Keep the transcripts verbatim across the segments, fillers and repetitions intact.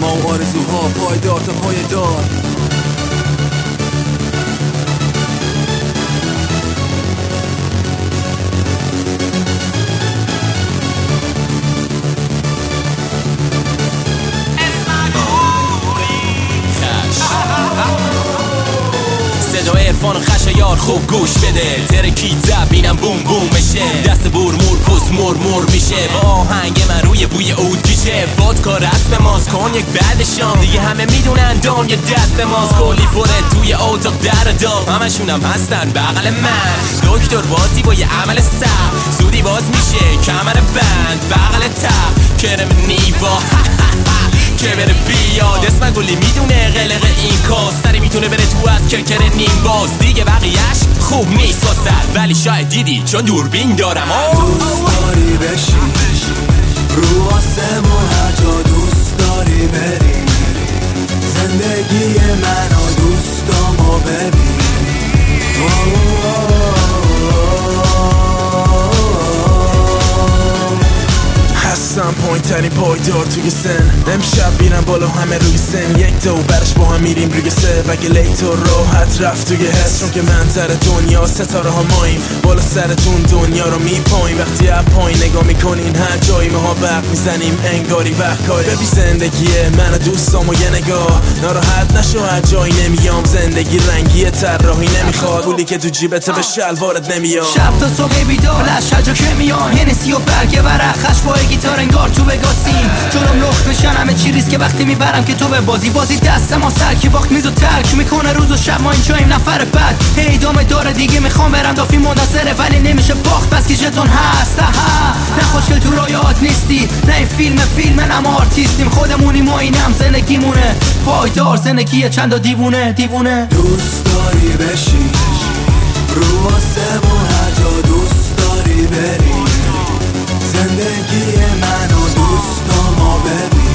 ها و آرزوها پایدار تا پایدار. صدای عرفان و خش یار خوب گوش بده، ترکید زبینم بوم بوم میشه، دست بور مور پوست مور مور میشه، با آهنگ من روی بوی عود پیشه. ودکا رسم ماست کن یک بعد شام، دیگه همه میدونن دام یه دست ماست. کلی پره توی اتاق در دام، همشونم هستن بغل من. دکتر وازی با یه عمل سر زودی باز میشه کمر بند بغل تب کرم نیوا که بره بیاد. اسم گلی میدونه قلق این کاس، سری میتونه بره تو از کرکر نیم باز. دیگه بقیهش خوب نیست واسه، ولی شاید دیدی چون دوربین دارم. دوست داری بشی رو آسمون هر جا دوست داری بری، زندگی منو دوستامو ببین. هستم پایین ترین پایدار توی سن، امشب میرم بالا همه روی سن. یک دو برش با هم میریم روی سه، وگه لیتو راحت رفت توی حس. چون که منظر دنیا ستاره ها ماییم، بالا سرتون دنیا رو میپاییم. وقتی از پایین نگاه میکنین هر جایی ماها برق میزنیم انگاری وقتکاری. ببین زندگیه من و دوستامو یه نگاه، ناراحت نشو از جایی نمیام. زندگی رنگیه طراحی نمیخواد، پولی که تو جیبته به شلوارت نمیاد. شب تا صبح بیدار لش هر جا که میان، هنسی و برگ برق خش با گیتار انگار تو بگاسیم. جلوم لخت بشن همه چی ریسک وقتی میبرم که تو به بازی بازی دست ما سر که باخت میزو ترک میکنه روز و شب. ما اینجاییم نفر بعد هی ادامه داره دیگه، میخوام برم دافی منتظره ولی نمیشه باخت بس که ژتون هست. نه خوشگل تو رایات نیستی، نه این فیلم فیلم نم آرتیستیم، خودمونی ما اینم زندگیمونه پایدار. زندگی چند دیوونه دیوونه. دوست داری بشی رو آسمون هر جا دوست داری بری، زندگی منو دوستامو ببین.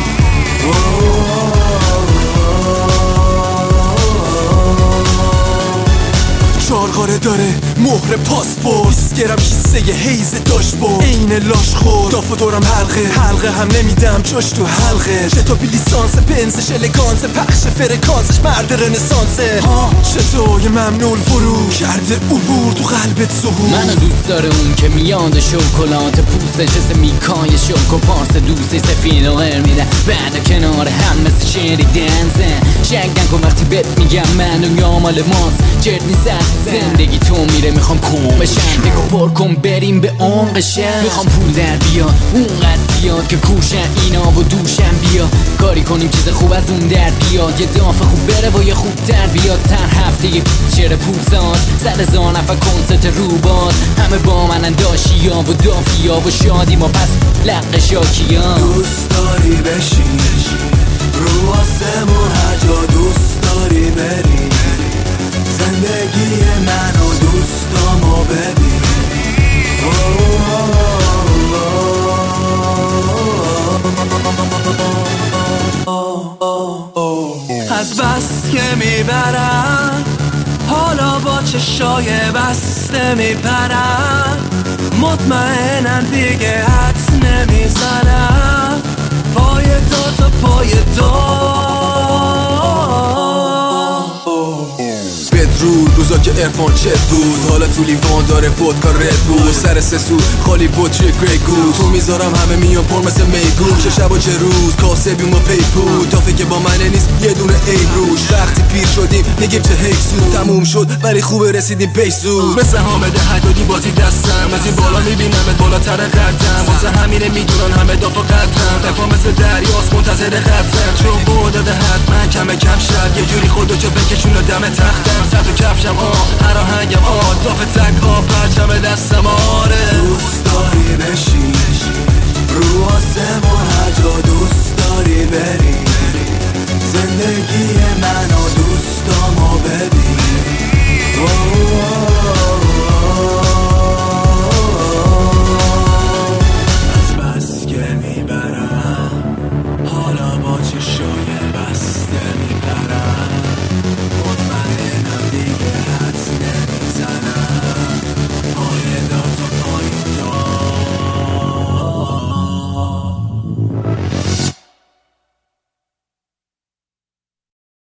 چارقاره داره مهر پاسپورت، گرم کیسه یه حیز داشت بود این لاش خود. داف و دورم حلقه حلقه هم نمیدم جاش تو حلقه. کتابی لیسانس بنزش الگانس، پخش فرکانسش مرد رنسانسه. ها چطور ممنون فرو کرده عبور تو قلبت ظهور. منو دوست داره اون که میاد شکلات پوستش اسم میکای شوک و پارس دوستی سفید و غیر میده بعد کنار هم مثل شیری دنزن. شک نکن وقتی بهت میگم من دنیا مال ماست، جرد نیست زندگی تو میره. میخوام کوم بشن بگو پر کن بریم به عمقشن. میخوام پول در بیاد اونقدر زیاد که کوشن اینا و دوشن بیا. کاری کنیم چیز خوب از اون در بیاد، یه دافع خوب بره و یه خوب در بیاد. تر هفته یه چره پولساز سر زانف و کنسرت روباز، همه با من انداشیا و دافیا و شادی ما پس لق شاکیا. دوست داری بشی رو آسمون هر جا دوست داری بری، زندگی منو دوستامو ببین. از بس که میبرم حالا با چشای بسته میپرم، مطمئنم دیگه حدس نمیزنم. پای دو تا پای دو بدرود روزا که عرفان چت بود، حالا تو لیوان داره ودکا رد بود. سر سه سو خالی بود چه گریگو، تو میذارم همه میان پر مثل میگو. چه شب و چه روز کاسه بیوم و پیپود، تافه که با منه نیست یه دونه عیب روش. وقتی پیر شدیم میگیم چه حیفسو، تموم شد ولی خوبه رسیدیم پیش زود. مثل حامد حدادی بازی دستم، از این بالا میبینمت بالاتر قدم. واسه همینه میدونن همه دافا قدم، دفا مثل دریاست منتظر قدم. چون بوداده حتما کم کم شد یه جوری خودو که بکشون دم تختم. سر تو کفشم آه هر آهنگم آه دافه تک آه پرچم دستم آره. دوست داری بشی رو آسمون هر جا دوست داری بری، زندگی منو دوستامو ببین. از بس که میبرم حالا با چشم